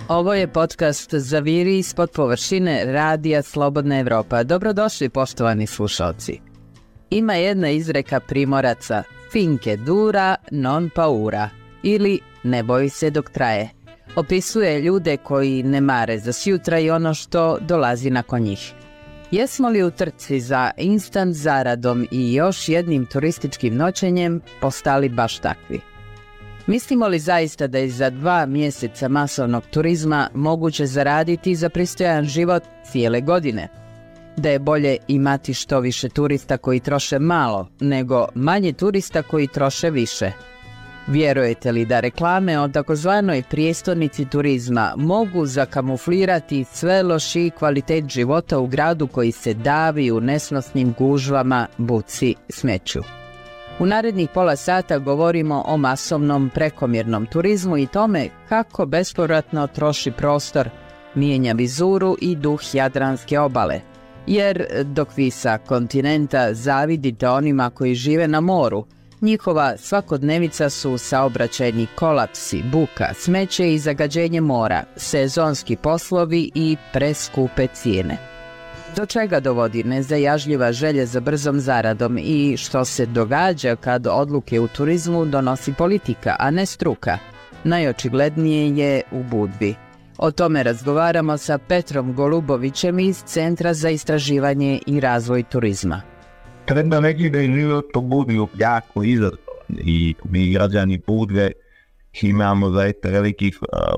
Ovo je podcast Zaviri ispod površine radija Slobodna Evropa. Dobrodošli, poštovani slušalci. Ima jedna izreka Primoraca, finke dura non paura, ili ne boji se dok traje. Opisuje ljude koji ne mare za sjutra i ono što dolazi nakon njih. Jesmo li u trci za instant zaradom i još jednim turističkim noćenjem postali baš takvi? Mislimo li zaista da je za 2 mjeseca masovnog turizma moguće zaraditi za pristojan život cijele godine? Da je bolje imati što više turista koji troše malo, nego manje turista koji troše više? Vjerujete li da reklame o takozvanoj prijestolnici turizma mogu zakamuflirati sve lošiji kvalitet života u gradu koji se davi u nesnosnim gužvama, buci, smeću? U narednih pola sata govorimo o masovnom prekomjernom turizmu i tome kako bespovratno troši prostor, mijenja vizuru i duh Jadranske obale. Jer dok vi sa kontinenta zavidite onima koji žive na moru, njihova svakodnevica su saobraćajni kolapsi, buka, smeće i zagađenje mora, sezonski poslovi i preskupe cijene. Do čega dovodi nezajažljiva želja za brzom zaradom i što se događa kad odluke u turizmu donosi politika, a ne struka? Najočiglednije je u Budvi. O tome razgovaramo sa Petrom Golubovićem iz Centra za istraživanje i razvoj turizma. Treba reći da je život u Budvi jako izazovan i mi građani Budve imamo zaista velikih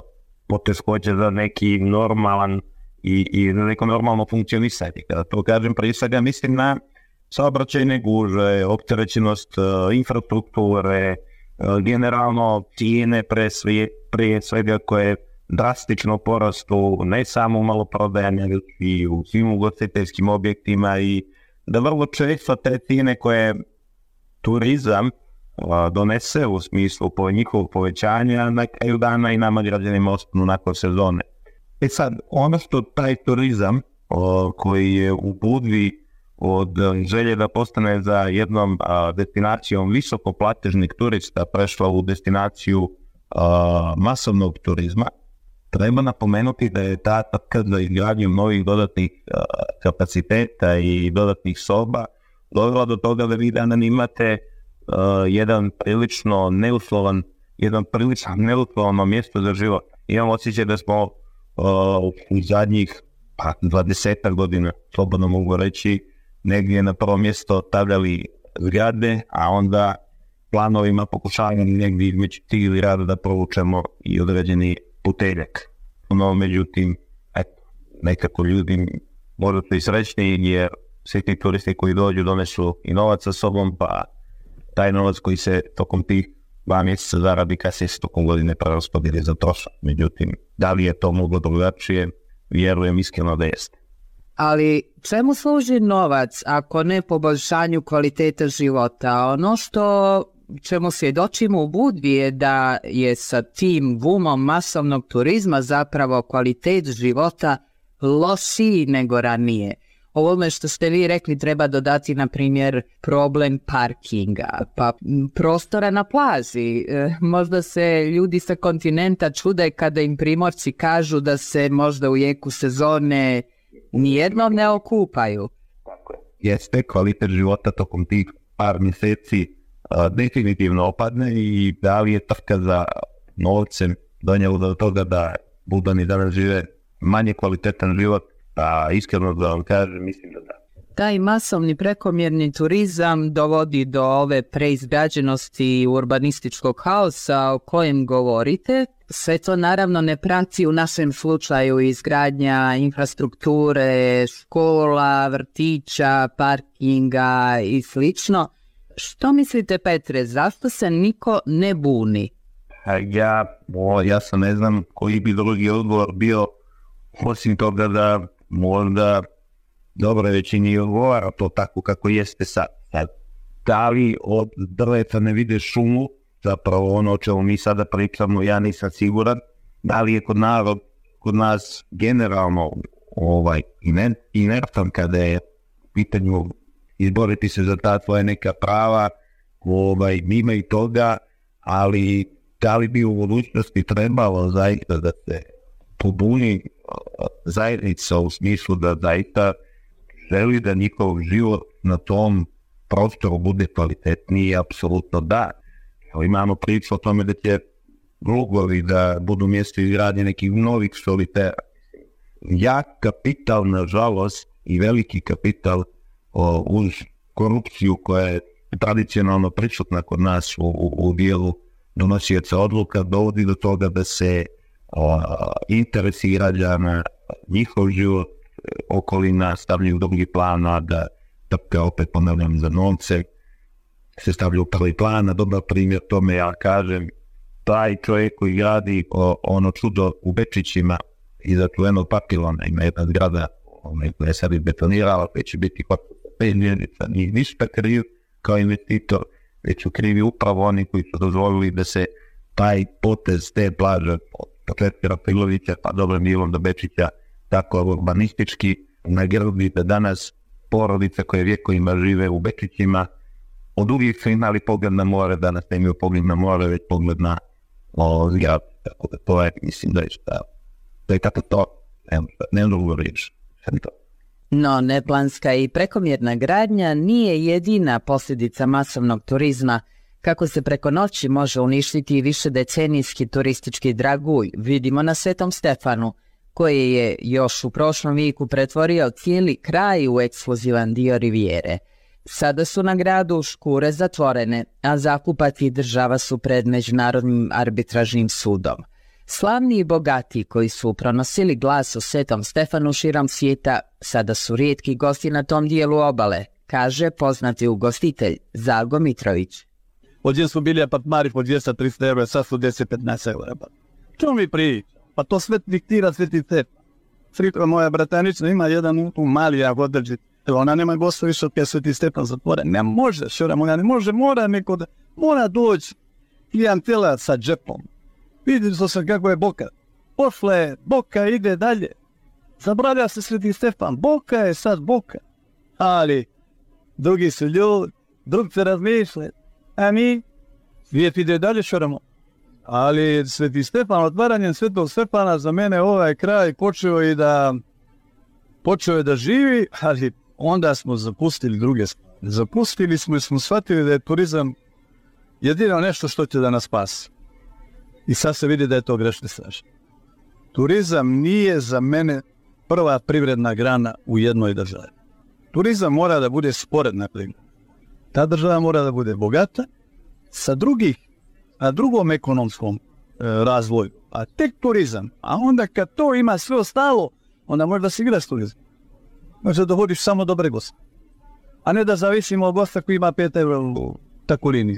poteškoća za neki normalan i neko normalno funkcionisanje. Kada to kažem, prije svega mislim na saobraćajne gužve, opterećenost infrastrukture, generalno cijene prije svega koje drastično porastu, ne samo u maloprodajama, nego i u svim ugostiteljskim objektima, i da vrlo često te cijene koje turizam donese u smislu njihovog povećanja na kraju dana i nama građanima ostanu nakon sezone. Sad, ono što taj turizam koji je u Budvi od želje da postane za jednom destinacijom visokoplatežnih turista prešla u destinaciju masovnog turizma, treba napomenuti da je ta trka za izgradnjom novih dodatnih kapaciteta i dodatnih soba dovela do toga da vi danas imate jedan prilično neuslovno mjesto za život. Imam osjećaj da smo u zadnjih 20 godina, slobodno mogu reći, negdje na prvo mjesto stavljali zgrade, a onda planovima pokušavamo negdje između tih zgrada da provučemo i određeni puteljak. No, međutim, nekako ljudi možda su i srećni jer svi ti turisti koji dođu donesu i novac sa sobom, pa taj novac koji se tokom tih 2 mjeseca zaradi kasnije se tokom godine preraspodijeli za trošak. Međutim, da li je to moglo drugačije? Vjerujem iskreno da jeste. Ali čemu služi novac ako ne poboljšanju kvalitete života? Ono čemu svjedočimo u Budvi je da je sa tim bumom masovnog turizma zapravo kvalitet života lošiji nego ranije. Ovome što ste vi rekli treba dodati, na primjer, problem parkinga, pa prostora na plaži. Možda se ljudi sa kontinenta čude kada im Primorci kažu da se možda u jeku sezone nijednom ne okupaju. Tako je. Jeste, kvalitet života tokom tih par mjeseci definitivno opadne, i da li je trka za novcem donijelo do toga da Budani danas žive manje kvalitetan život? Iskreno da vam kažem, mislim da da. Taj masovni prekomjerni turizam dovodi do ove preizgrađenosti i urbanističkog haosa o kojem govorite. Sve to naravno ne prati u našem slučaju izgradnja infrastrukture, škola, vrtića, parkinga i slično. Što mislite, Petre, zašto se niko ne buni? Ja sam ne znam koji bi drugi odgovor bio, osim toga da možda dobro većini odgovara to tako kako jeste sad. Da li od drveta ne vide šumu, zapravo ono o čemu mi sada pričamo, ja nisam siguran. Da li je kod nas generalno inertan kada je pitanju izboriti se za ta tvoja neka prava, ima i toga, ali da li bi u budućnosti trebalo zaista da se pobuni zajednica u smislu da zaista želi da njihov život na tom prostoru bude kvalitetniji, apsolutno da. Imamo priču o tome da će Glugovi da budu mjesto izgradnje nekih novih solitera. Jak kapital, nažalost, i veliki kapital uz korupciju koja je tradicionalno prisutna kod nas u dijelu donosioca odluka, dovodi do toga da se interesi građana, njihov život, okolina stavljaju u drugi plan, a da opet ponavljam za novce se stavljaju u prvi plan. A dobar primjer tome, ja kažem, taj čovjek koji gradi ono čudo u Bečićima iza čuvenog papilona, ima jedna zgrada koja je sad betonirala, koja će biti 5 mjenica, nije ništa kriv kao investitor, već su krivi upravo oni koji su dozvolili da se taj potez te plaže od Petera Pilovića pa dobrim dijelom do Bečića tako urbanistički nagradi da danas porodice koje vjekovima žive u Bečićima od uvijek su imali pogled na more, danas ne imaju pogled na more, već pogled na zgrad. Tako da to je, mislim da je tako to, ne drugo riječ. No, neplanska i prekomjerna gradnja nije jedina posljedica masovnog turizma. Kako se preko noći može uništiti višedecenijski turistički dragulj, vidimo na Svetom Stefanu, koji je još u prošlom vijeku pretvorio cijeli kraj u ekskluzivan dio rivijere. Sada su na gradu škure zatvorene, a zakupac i država su pred Međunarodnim arbitražnim sudom. Slavni i bogati koji su pronosili glas o Svetom Stefanu širom svijeta, sada su rijetki gosti na tom dijelu obale, kaže poznati ugostitelj Zalgo Mitrović. Ovdje smo bili apartmani po 200-300 eura, sad su 10-15 eura. Čemu mi priča? Pa to sve diktira Sveti Stefan. Frika moja bratanična ima jedan mali jak održi. Ona nema gosta više od Sveti Stefan zatvore. Ne može, šora moja, ne može, mora doći klijentela sa džepom. Vidite se kako je Boka. Pošle, Boka ide dalje. Zabravlja se Sveti Stefan. Boka je sad Boka. Ali drugi su ljudi, drugi se razmišljaju. A mi, svijet ide dalje, šoramo. Ali Sveti Stefan, otvaranjem Svetog Stefana za mene ovaj kraj počeo je da živi, ali onda smo zapustili druge stvari. Zapustili smo i smo shvatili da je turizam jedino nešto što će da nas spasi. I sad se vidi da je to grešni strašno. Turizam nije za mene prva privredna grana u jednoj državi. Turizam mora da bude sporedna privredna. Ta država mora da bude bogata na drugom ekonomskom razvoju. A tek turizam. A onda kad to ima sve ostalo, onda može da se igra s turizam. Može da vodiš samo dobre goste. A ne da zavisimo od gosta koji ima 5 eura u takvu liniju.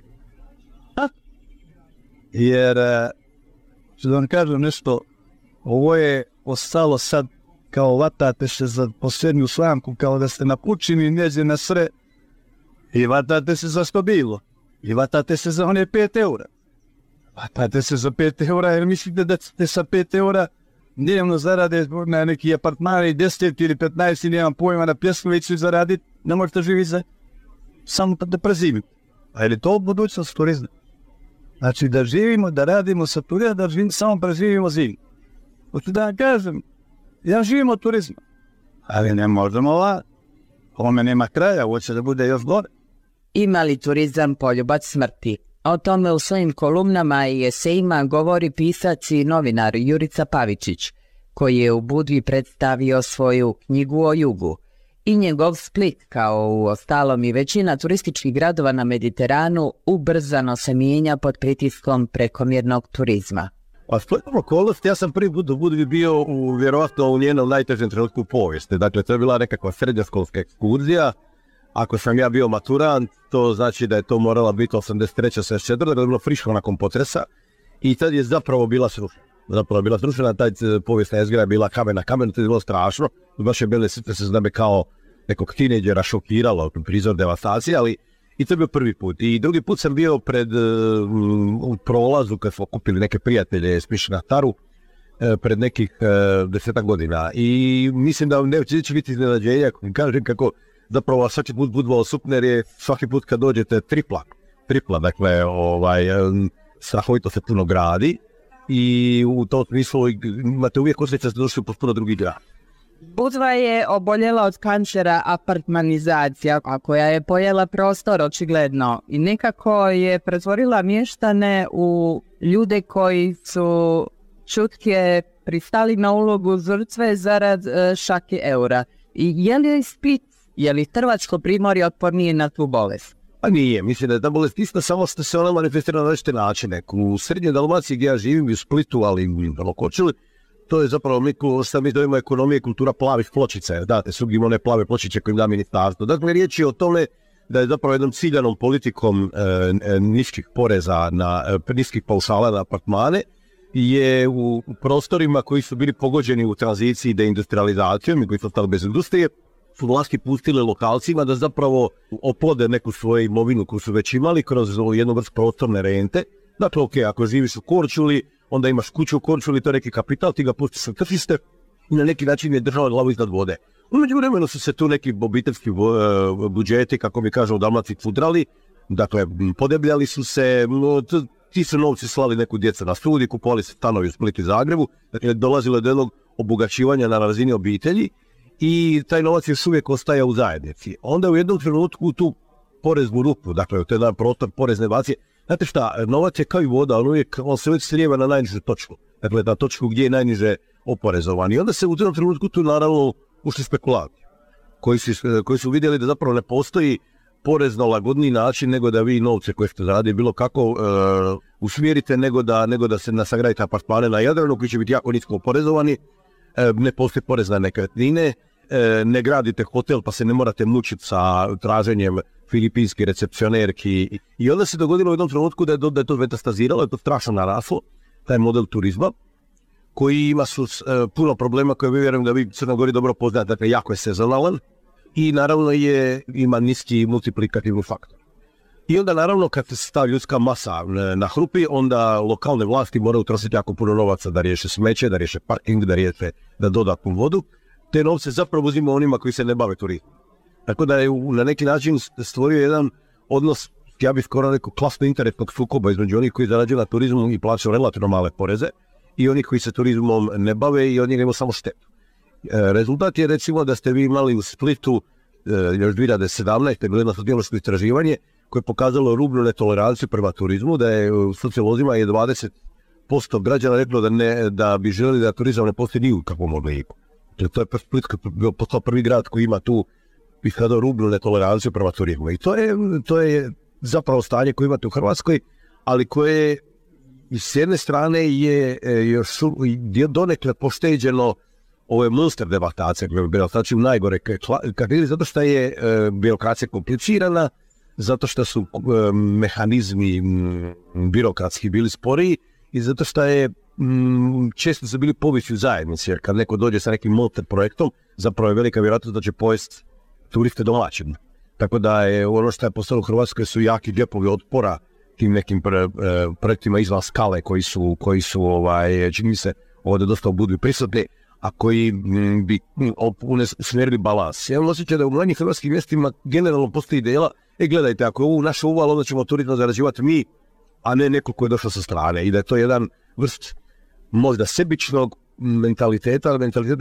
Jer, ću da vam kažem nešto, ovo je ostalo sad kao vatate se za posljednju slamku, kao da ste na pučini njeđe na sre i vatate se za što bilo. I vatate se za one 5 eura. Vatate se za 5 eura jer mislite da ćete sa 5 eura dnevno zarade na neki apartman i 10 ili 15 i nemam pojma na Pljeskoviću zaraditi, ne možete živjeti za samo da prezimite. A je li to budućnost turizma? Znači da živimo, da radimo sa turizma, da samo preživimo zimu. Hoću da vam kažem, ja živim od turizma, ali ne možemo ovome nema kraja, ovo će da bude još gore. Ima li turizam poljubac smrti? O tome u svojim kolumnama i esejima govori pisac i novinar Jurica Pavičić, koji je u Budvi predstavio svoju knjigu o jugu. I njegov Split, kao u ostalom i većina turističkih gradova na Mediteranu, ubrzano se mijenja pod pritiskom prekomjernog turizma. A splitom okolnosti, ja sam prvi put u Budvi bio vjerovatno u njenom najtežem trenutku u povijesti. Dakle, to je bila nekakva srednjoškolska ekskurzija. Ako sam ja bio maturant, to znači da je to morala biti 83-84, da je bilo friško nakon potresa. I tad je zapravo bila srušena. Taj povijesna jezgra je bila kamen na kamenu, to je bilo strašno. Baš je bile sitne se zname kao nekog tineđera šokiralo, prizor devastacije, ali i to je bio prvi put. I drugi put sam bio u prolazu kad smo kupili neke prijatelje s Piše na Taru pred nekih 10 godina. I mislim da neće biti iznenađenja, kažem kako zapravo svaki put Budva super je svaki put kad dođete tripla, dakle strahovito se puno gradi i u tom smislu imate uvijek osjećaj da ste došli u potpuno drugi grad. Budva je oboljela od kancera apartmanizacija, a koja je pojela prostor očigledno i nekako je pretvorila mještane u ljude koji su čutke pristali na ulogu žrtve zarad šake eura. I je li Split, je li Hrvatsko primorje otpornije na tu bolest? Pa nije, mislim da je ta bolest ista, samo što se ona manifestira na različite načine. U srednjoj Dalmaciji gdje ja živim, u Splitu, ali i u Lokočili, to je zapravo, mi zovemo ekonomije kultura plavih pločica, jer date su one plave pločiće koje im da ministarstvo. Dakle, riječ je o tome da je zapravo jednom ciljanom politikom niskih poreza, niskih paušala na apartmane, je u prostorima koji su bili pogođeni u tranziciji deindustrializacijom i koji su ostali bez industrije, su vlasti pustile lokalcima da zapravo oplode neku svoju imovinu koju su već imali kroz jednu vrstu prostorne rente. Dakle, ok, ako živiš u Korčuli, onda imaš kuću u Korčuli, to je neki kapital, ti ga pustiš na tržište i na neki način je država glavu iznad vode. U međuvremenu su se tu neki obiteljski budžeti, kako mi kažu u Dalmaciji, fudrali, dakle, podebljali su se, ti su novci slali neku djeca na studij, kupovali se stanovi u Splitu i Zagrebu, dakle, dolazilo je do jednog obogaćivanja na razini obitelji i taj novac još uvijek ostaje u zajednici. Onda u jednom trenutku tu poreznu rupu, dakle, to je jedan prostor porezne bacije. Znate šta, novac je kao i voda, on se uvijek slijeva na najnižu točku, dakle, na točku gdje je najniže oporezovan. I onda se u jednom trenutku tu naravno ušli spekulanti, koji su vidjeli da zapravo ne postoji porezno lagodniji način nego da vi novce koje ste zaradili bilo kako usmjerite nego da se nasagradite apartmane na Jadranu koji će biti jako nisko oporezovani, ne postoji porez na nekretnine, ne gradite hotel pa se ne morate mučiti sa traženjem filipinski recepcionerki. I onda se dogodilo u jednom trenutku da je to metastaziralo, da je to strašno naraslo, taj model turizma, koji ima puno problema koje vjerujem da vi Crnoj Gori dobro poznate, dakle jako je sezonalan i naravno ima niski multiplikativni faktor. I onda naravno kad se ta ljudska masa nahrupi, onda lokalne vlasti moraju trošiti jako puno novaca da riješe smeće, da riješe parking, da dodatnu vodu. Te novce zapravo uzima onima koji se ne bave turizmom. Tako da je na neki način stvorio jedan odnos, ja bih skoro rekao, klasno interesnog sukoba između onih koji zarađuju na turizmu i plaćaju relativno male poreze i onih koji se turizmom ne bave i od njega imaju samo štetu. Rezultat je recimo da ste vi imali u Splitu još 2017. bilo jedno sociološko istraživanje koje je pokazalo rubnu netoleranciju prema turizmu, da je u sociolozima 20% građana reklo da bi željeli da turizam ne postoji ni u kakvom obliku. To je Split postao prvi grad koji ima tu iskazao rubnu netoleranciju prema turizmu. I to je zapravo stanje koje imate u Hrvatskoj, ali koje s jedne strane je još donekle pošteđeno ove monster devastacije, znači najgore kategorije, zato što je birokracija komplicirana, zato što su mehanizmi birokratski bili sporiji i zato što je često su bili poviši u zajednici, jer kad neko dođe sa nekim monster projektom, zapravo je velika vjerojatnost da će pojesti turiste domaćim. Tako da je ono što je postalo u Hrvatskoj su jaki džepovi otpora tim nekim projektima izvan skale koji su čini mi se ovdje dosta budu prisutni, a koji bi usmjerili balans. Ja imam osjećaj da u manjih hrvatskim mjestima generalno postoji ideja, gledajte, ako je ovo naše uval, onda ćemo turizam zarađivati mi, a ne neko ko je došao sa strane. I da je to jedan vrst možda sebičnog mentaliteta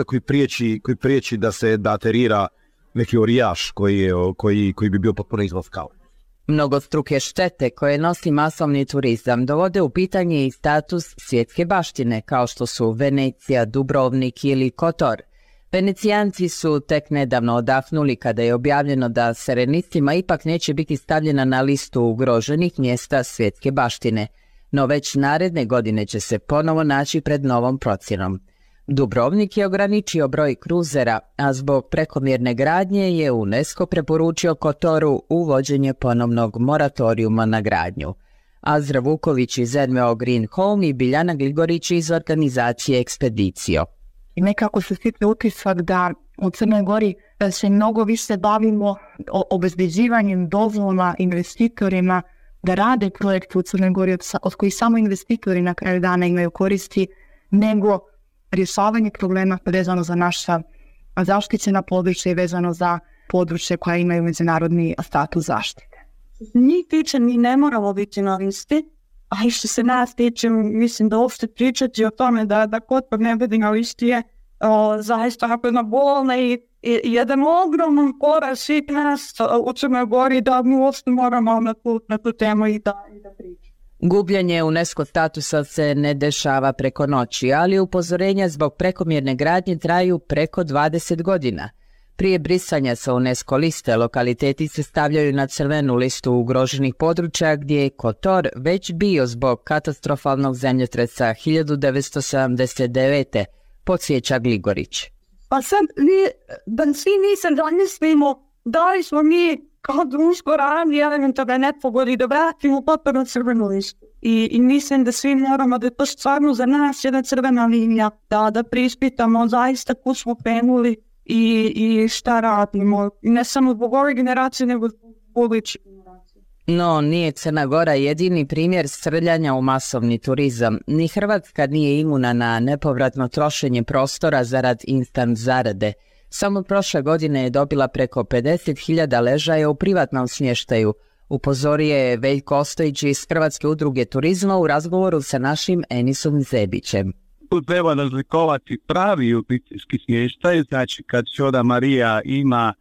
koji priječi da se aterira neki orijaš koji bi bio potpuno izvan skale. Mnogostruke štete koje nosi masovni turizam dovode u pitanje i status svjetske baštine kao što su Venecija, Dubrovnik ili Kotor. Venecijanci su tek nedavno odahnuli kada je objavljeno da Serenistima ipak neće biti stavljena na listu ugroženih mjesta svjetske baštine, no već naredne godine će se ponovo naći pred novom procjenom. Dubrovnik je ograničio broj kruzera, a zbog prekomjerne gradnje je UNESCO preporučio Kotoru uvođenje ponovnog moratorijuma na gradnju. Azra Vuković iz NVO Green Home i Biljana Gligorić iz organizacije Ekspedicio. I nekako se stiče utisak da u Crnoj Gori se mnogo više bavimo obezbeđivanjem dozvola investitorima da rade projekte u Crnoj Gori od kojih samo investitori na kraju dana imaju koristi, nego rješavanje problema vezano za naša zaštićena područja i vezano za područje koja imaju međunarodni status zaštite. Njih tiče mi ne moramo biti na listi, a i što se nas tiče, mislim da uopšte pričati o tome da Kotor ne bude na listi je zaista jedna bolna i jedan ogroman poraz svih nas u Crnoj Gori da mi uopšte moramo na tu temu i da pričamo. Gubljenje UNESCO statusa se ne dešava preko noći, ali upozorenja zbog prekomjerne gradnje traju preko 20 godina. Prije brisanja sa UNESCO liste, lokaliteti se stavljaju na crvenu listu ugroženih područja gdje je Kotor već bio zbog katastrofalnog zemljotresa 1979. podsjeća Gligorić. Pa sad, da svi mi se zamislimo da li smo mi kao društvo radi elementarne nepogode da vratimo Kotor na crvenu listu. I mislim da svi moramo da je to stvarno za nas jedna crvena linija, da prispitamo zaista kud smo penuli i šta radimo. I ne samo zbog ove generacije, nego zbog budućih generacije. No, nije Crna Gora jedini primjer srljanja u masovni turizam. Ni Hrvatska nije imuna na nepovratno trošenje prostora zarad instant zarade. Samo prošle godine je dobila preko 50.000 ležaja u privatnom smještaju, upozorio je Veljko Ostojić iz Hrvatske udruge turizma u razgovoru sa našim Enisom Zebićem. Tu treba razlikovati pravi obiteljski smještaj, znači kad Čoda Marija ima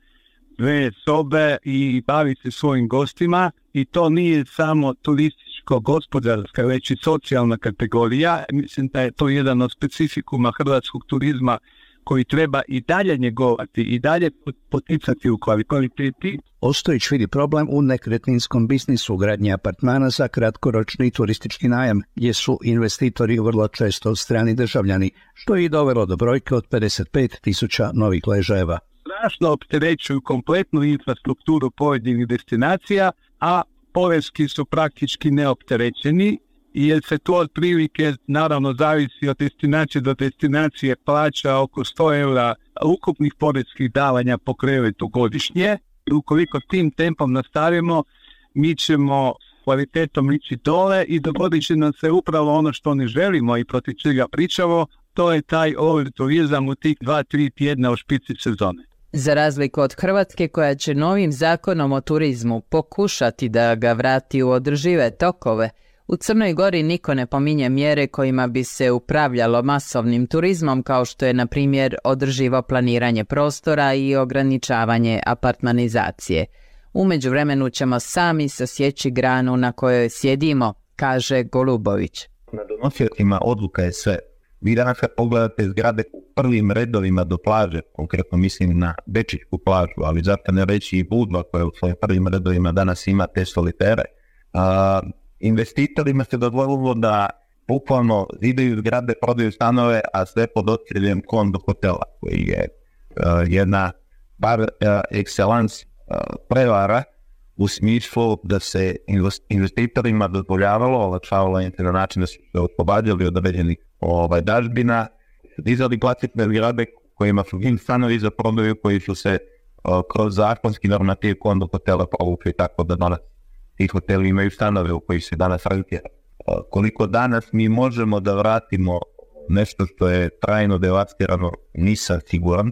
2 sobe i bavi se svojim gostima, i to nije samo turističko-gospodarska, već i socijalna kategorija. Mislim da je to jedan od specifikuma hrvatskog turizma koji treba i dalje njegovati i dalje poticati u kvaliteti. Ostojić vidi problem u nekretninskom biznisu gradnje apartmana za kratkoročni turistički najam, gdje su investitori vrlo često strani državljani, što je i dovelo do brojke od 55.000 novih ležajeva. Strašno opterećuju kompletnu infrastrukturu pojedinih destinacija, a porezki su praktički neopterećeni, jer se to otprilike, naravno, zavisi od destinacije do destinacije, plaća oko 100 eura ukupnih porezkih davanja po krevetu godišnje. Ukoliko tim tempom nastavimo, mi ćemo kvalitetom ići dole i dogodit će nam se upravo ono što ne želimo i protiv čega pričamo, to je taj overturizam u tih 2-3 tjedna u špici sezone. Za razliku od Hrvatske, koja će novim zakonom o turizmu pokušati da ga vrati u održive tokove, u Crnoj Gori niko ne pominje mjere kojima bi se upravljalo masovnim turizmom, kao što je, na primjer, održivo planiranje prostora i ograničavanje apartmanizacije. U međuvremenu ćemo sami sasjeći granu na kojoj sjedimo, kaže Golubović. Na donosiocima odluka je sve. Vi danas kad pogledate zgrade u prvim redovima do plaže, konkretno mislim na Bečićku plažu, ali zato ne reći i Budva koja u svojim prvim redovima danas ima te solitere, investitorima se dozvolilo da bukvalno zidaju zgrade, prodaju stanove, a sve pod okriljem kondo hotela, koji je jedna par excellence prevara u smislu da se investitorima dozvoljavalo, olakšavalo im se na način da su se oslobađali od određenih dažbina, dizali klasične zgrade kojima su stanovi za prodaju, koji su se kroz zakonski normativ kondo hotela provukli tako da danas ti hoteli imaju stanove u koji se danas razvija. Koliko danas mi možemo da vratimo nešto što je trajno devastirano, nisam siguran,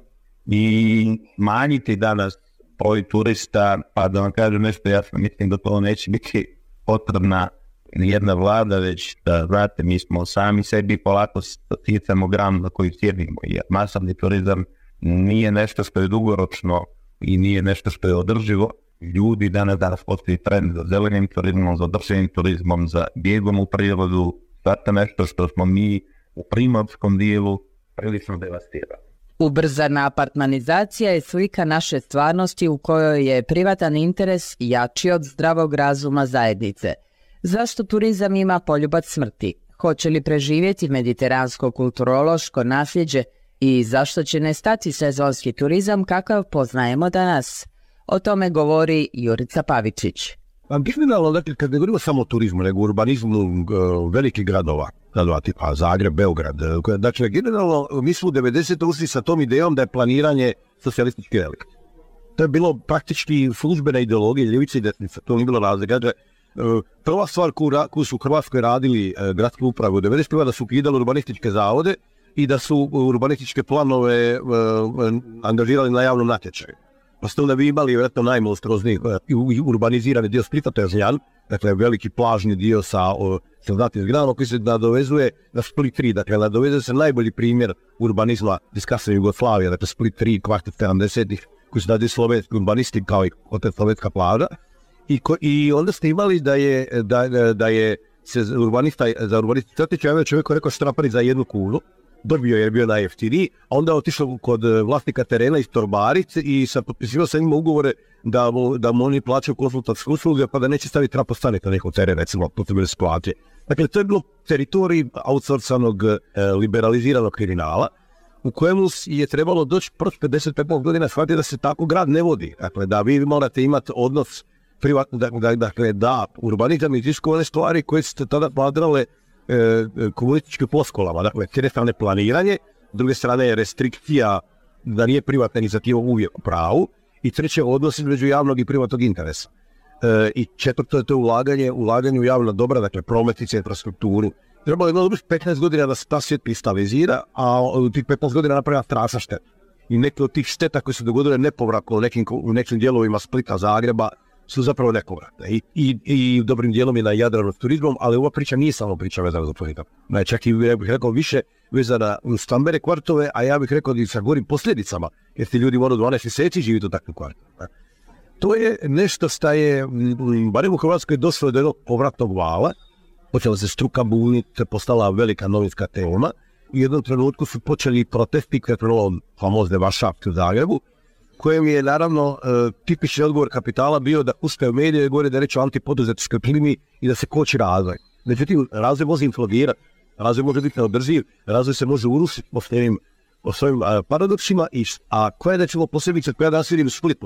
i manjiti danas broj turista, pa da vam kažem nešto, ja mislim da to neće biti potrebna jedna vlada, već da, znate, mi smo sami sebi polako sticamo gram na koju sjedimo, jer masovni turizam nije nešto što je dugoročno i nije nešto što je održivo. Ljudi danas postoji trend za zelenim turizmom, za održivim turizmom, za bijegom u prirodu, zato nešto što smo mi u primorskom dijelu prilično devastirali. Ubrzana apartmanizacija je slika naše stvarnosti u kojoj je privatan interes jači od zdravog razuma zajednice. Zašto turizam ima poljubac smrti? Hoće li preživjeti mediteransko kulturološko nasljeđe i zašto će nestati sezonski turizam kakav poznajemo danas? O tome govori Jurica Pavičić. Generalno, dakle, kad ne govorimo samo o turizmu, nego o urbanizmu velikih gradova tipa Zagreb, Beograd, dakle, generalno, mi smo u 90. ušli sa tom idejom da je planiranje socijalistički relikt. To je bilo praktički službena ideologija, ljevice i desnice, to nije bilo razlika. Dakle, prva stvar koju su u Hrvatskoj radili gradske uprave u 90. da su ukidali urbanističke zavode i da su urbanističke planove angažirali na javnom natječaju. pa ste onda vi imali vjerojatno najmonstruozniji urbanizirani dio Splita, to je Zljan, dakle veliki plažni dio sa znatnim zgradama koji se nadovezuje na Split 3, dakle nadovezuje se najbolji primjer urbanizma iz kasne Jugoslavije, dakle Split 3, kvart 70-ih, koji su dali slovenski urbanisti kao i hotel Slovenska plaža. I onda ste imali da je se urbanista javio čovjek koji je rekao što napravi za 1 kunu, dobio jer je bio najjeftiniji, a onda je otišao kod vlasnika terena iz Torbarice i potpisivao sa njima ugovore da mu oni plaćaju konsultantske usluge pa da neće staviti trapostanik na njihov teren, recimo, to se bile situacije. Dakle, to je bilo teritorij outsourcanog liberaliziranog kriminala u kojemu je trebalo doći proći 55 godina shvatiti da se tako grad ne vodi. Dakle, da vi morate imati odnos privatno, dakle, da urbanizam iziskuje one stvari koje ste tada smatrale komunističkim floskulama. Dakle, s jedne strane planiranje, s druge strane je restrikcija da nije privatna inicijativa uvijek u pravu i treće odnos između javnog i privatnog interesa. I četvrto je to ulaganje u javna dobra, dakle prometnice, infrastrukturu. Trebalo je 15 godina da se ta svijet kristalizira, a u tih 15 godina napravila strašna šteta. I neke od tih šteta koje su dogodile nepovratno u nekim dijelovima Splita, Zagreba, su zapravo nepovratne. I dobrim dijelom je na Jadranu s turizmom, ali ova priča nije samo priča vezana za turizam. Čak i bih rekao više vezana u stambene kvartove, a ja bih rekao i sa gorim posljedicama, jer ti ljudi moraju 12 mjeseci živjeti u takvim kvartovima. To je nešto što je, barem u Hrvatskoj, došlo do jednog povratnog vala. Počela se struka buniti, postala velika novinska tema. U jednom trenutku su počeli protesti, krenulo famozne Varšavke u Zagrebu, kojem je naravno tipični odgovor kapitala bio da puštaju medije i govore da je reč o antipoduzetičkoj klimi i da se koči razvoj. Međutim, razvoj može implodiraati, razvoj može biti neodrživ, razvoj se može urušiti po svojim paradoksima, a koja je da ćemo posebice, koja danas vidim u Splitu,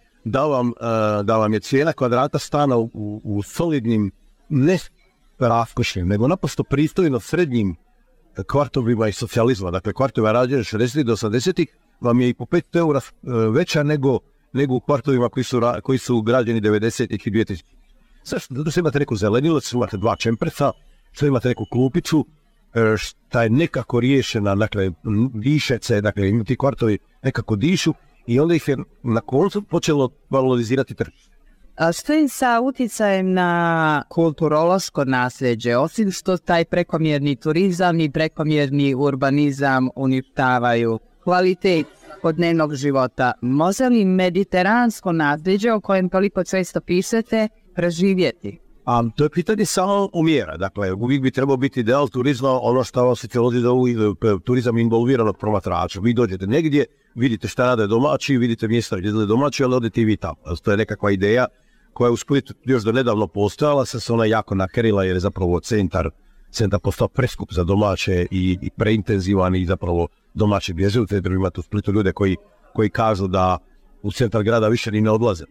da vam je cijena kvadrata stana u solidnim, ne raskošnim, nego naprosto pristojno srednjim kvartovima i socijalizma, dakle kvartovima rađene 60. do 80. vam je i po 5 eura veća nego u kvartovima koji su građeni 90. i 2000. Zašto? Zato što imate neku zelenilo, što imate 2 čempresa, što imate neku klupicu, šta je nekako riješena, dakle, dišece, dakle, ti kvartovi nekako dišu i onda ih je na koncu počelo valorizirati tržište. A što je sa utjecajem na kulturološko nasljeđe? Osim što taj prekomjerni turizam i prekomjerni urbanizam uništavaju kvalitet dnevnog života, može li mediteransko nasljeđe o kojem toliko često pišete preživjeti? To je pitanje samo umjera. Dakle, uvijek bi trebao biti ideal turizma, ono što sociolozi zovu turizam involviranog promatrača. Vi dođete negdje, vidite šta rade domaći, vidite mjesta gdje je domaći, ali odete i vi tamo. To je nekakva ideja koja je u Splitu još do nedavno postojala, se ona jako nakerila jer je zapravo centar postao preskup za domaće i preintenzivan i zapravo domaći bježe u centru. Imate u Splitu ljude koji kažu da u centar grada više ni ne odlaze.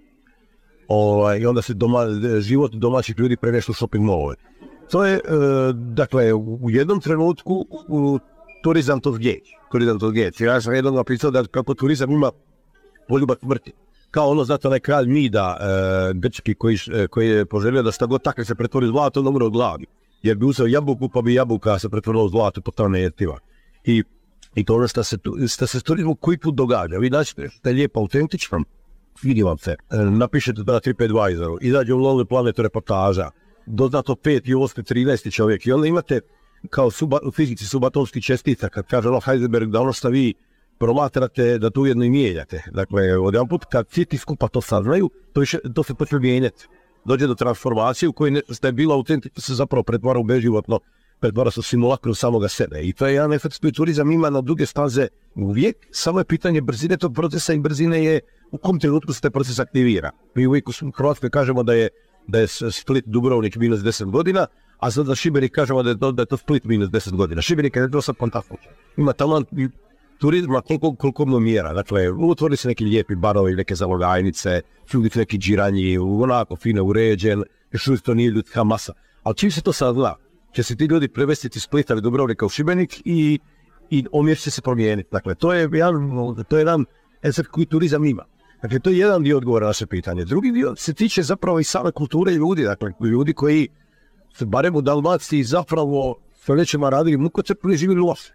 I onda se život domaćih ljudi premješta u shopping mallove. To je, dakle, u jednom trenutku turizam to zgeći. Ja sam jednom napisao da kako turizam ima poljubac smrti. Kao ono, znate, onaj kralj Mida, grčki, koji je poželio da šta god takve se pretvori u zlato, on umre od gladi. Jer bi uzeo jabuku, pa bi jabuka se pretvorila u zlato, postala nejestiva. I to ono što se s turizmom koji put događa. Vi naćete što je lijepo autentično, vidi vam se, napišete na TripAdvisoru, izađe u Lonely Planet reportaža, doznato 5. i 8. 13. čovjek i onda imate kao u fizici subatomskih čestica, kad kaže ono Heisenberg da ono što vi promatrate da to ujedno i mijenjate. Dakle, odjedanput kad svi ti skupa to saznaju, to se počne mijenjati. Dođe do transformacije u kojoj ste bilo autentično se zapravo pretvara u beživotno, pretvara se u simulakru samoga sebe. I to je jedan efekt koji turizam ima na duge staze uvijek, samo je pitanje brzine tog procesa i brzine je u kom trenutku se taj proces aktivira. Mi uvijek u Hrvatskoj kažemo da je Split Dubrovnik minus 10 godina, a sad za Šibenik kažemo da je to Split minus 10 godina. Šibenik je to sad fantastično. Ima talent turizma koliko mjera. Dakle, otvori se neki lijepi barovi, neke zalogajnice, neki džiranji, onako fino uređen, još uvijek to nije ljudska masa. Ali čim se to sad zna, će se ti ljudi prevestiti iz Splita ili Dubrovnika u Šibenik i omjer će se promijeniti. Dakle, to je jedan efekt koji turizam ima. Dakle, to je jedan dio odgovora na naše pitanje. Drugi dio se tiče zapravo i same kulture ljudi, dakle, ljudi koji se barem u Dalmaciji zapravo stoljećima radili mukotrpno i živjeli loše.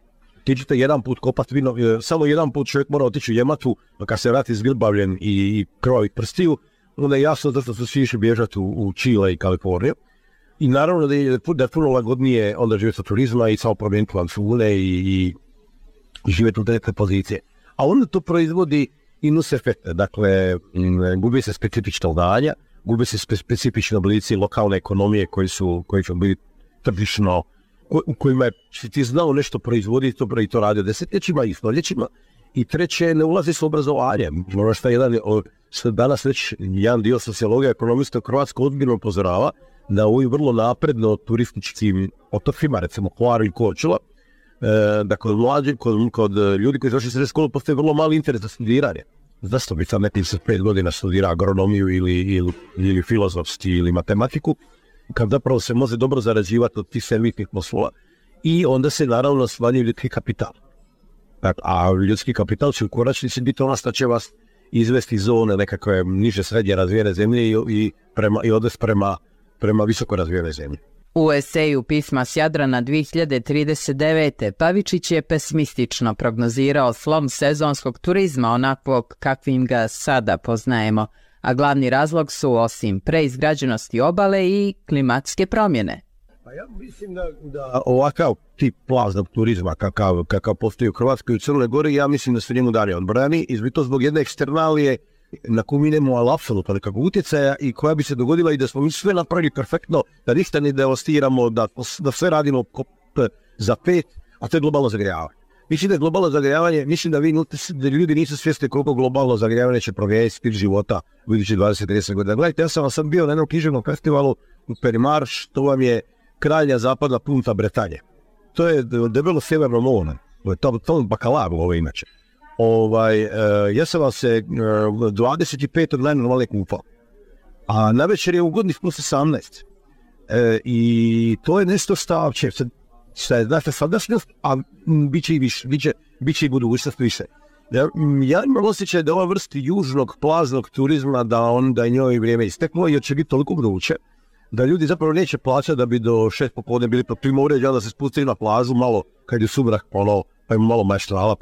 ti ćete jedan put kopati vino, samo jedan put čovjek mora otići u jematu, kad se vrati zgrbavljen i krvavih prstiju, onda je jasno da su svi išli bježati u Čile i Kaliforniju. I naravno da je puno lagodnije onda živjeti od turizma i samo promijeniti lancune i živjeti u te pozicije. A onda to proizvodi i nus efekte, dakle, gubi se specifična udanja, gubi se specifični oblici lokalne ekonomije koji su bili tržišno, u kojima si ti znao nešto proizvoditi i to radio desetljećima i stoljećima. I treće, ne ulazi s obrazovanjem. Možda što danas već jedan dio sociologija ekonomista u Hrvatskoj ozbiljno upozorava da u ovim vrlo napredno turističkim otocima, recimo Hvar i Korčula, da kod ljudi koji završi srednju školu postoji vrlo mali interes za studiranje. Zašto bi sad neki 5 godina studira agronomiju ili filozofski ili matematiku, kad zapravo se može dobro zarađivati od tih servisnih poslova i onda se naravno smanjuje ljudski kapital. A ljudski kapital će u konačnici biti ono što će vas izvesti iz zone nekakve niže srednje razvijene zemlje i odvesti prema visoko razvijene zemlje. U eseju Pisma s Jadrana 2039. Pavičić je pesimistično prognozirao slom sezonskog turizma onakvog kakvim ga sada poznajemo, a glavni razlog su osim preizgrađenosti obale i klimatske promjene. Pa ja mislim da ovakav tip plaznog turizma kakav postoji u Hrvatskoj i u Crnoj Gori, ja mislim da su njemu dani odbrani i to zbog jedne eksternalije na koju mi nemamo apsolutno nekakvog utjecaja i koja bi se dogodila i da smo mi sve napravili perfektno, da ništa ne devastiramo, da sve radimo za 5, a to je globalno zagrijavanje. Mislim da je globalno zagrijavanje, mislim da ljudi nisu svjesni koliko globalno zagrijavanje će promijeniti stil života u idućih 20-30 godina. Gledajte, ja sam bio na jednom književnom festivalu u Perimarš, to vam je krajnja zapadna punta Bretanje. To je debelo sjeverno more, to je bakalar ovo inače. Ja sam vam se 25. najnormalnije kupao, a navečer je ugodnih plus 18. I to je nešto stavče, znate, sadašnjost, a bit će i više, bit će i budućnost više. Ja imam osjećaj da ova vrsti južnog plaznog turizma da je njoj vrijeme isteklo jer će biti toliko vruće da ljudi zapravo neće plaćati da bi do 6 popodne bili pod primorje, da se spustili na plažu malo kad je sumrak, pa ima malo maštrala,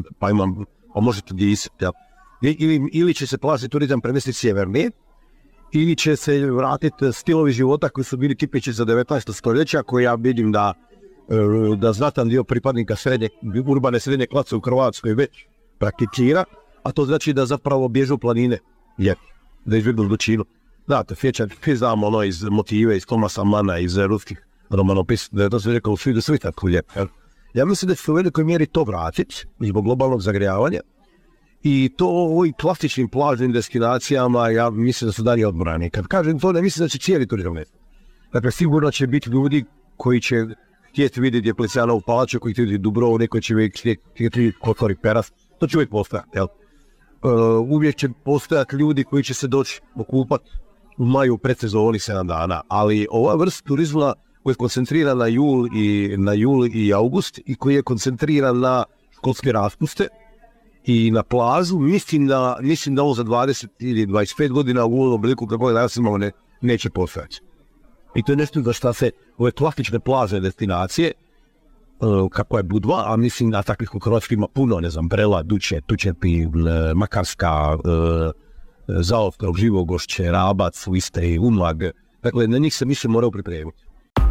pa možete disati. Ja. Ili će se plazni turizam premjestiti sjevernije, ili će se vratiti stilovi života koji su bili tipični za 19. stoljeća, koji ja vidim da znatan dio pripadnika urbane srednje klase u Hrvatskoj već prakticira, a to znači da zapravo bježu planine, da izbjegnu zločinu. Znate, znamo iz motive, iz Tomasa Mana, iz ruskih romanopisa, da je to sve rekao da svi tako lijepo. Ja mislim da će se u velikoj mjeri to vratiti zbog globalnog zagrijavanja i to u ovim klasičnim plažnim destinacijama ja mislim da su dalje odbrani. Kad kažem to, ne mislim da će cijeli turizam nestati. Dakle, sigurno će biti ljudi koji će htjeti vidjeti Dioklecianovu palaču, koji će vidjeti Dubrovnik, koji će vidjeti Kotor i Peras. To će uvijek postojati. Uvijek će postojati ljudi koji će se doći okupati u maju predsezoni 7 dana, ali ova vrsta turizma koji je koncentriran na jul i august i koji je koncentriran na školske raspuste i na plažu, mislim da ovo za 20 ili 25 godina u ovom obliku kako je danas imamo neće postojati. I to je nešto za što se ove klasične plažne destinacije, kako je Budva, a mislim da takvih u Hrvatskoj ima puno, ne znam, Brela, Duče, Tučepi, Makarska, Zaostrog, Živogošće, Rabac, Liste, Umag. Dakle, na njih se mislim moraju pripremiti.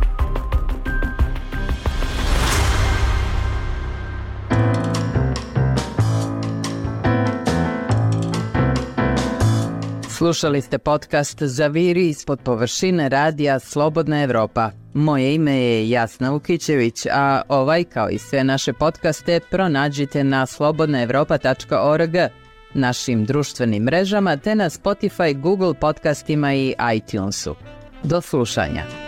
Slušali ste podcast Zaviri ispod površine radija Slobodna Evropa. Moje ime je Jasna Vukićević, a ovaj kao i sve naše podcaste pronađite na slobodnaevropa.org, našim društvenim mrežama te na Spotify, Google podcastima i iTunesu. Do slušanja.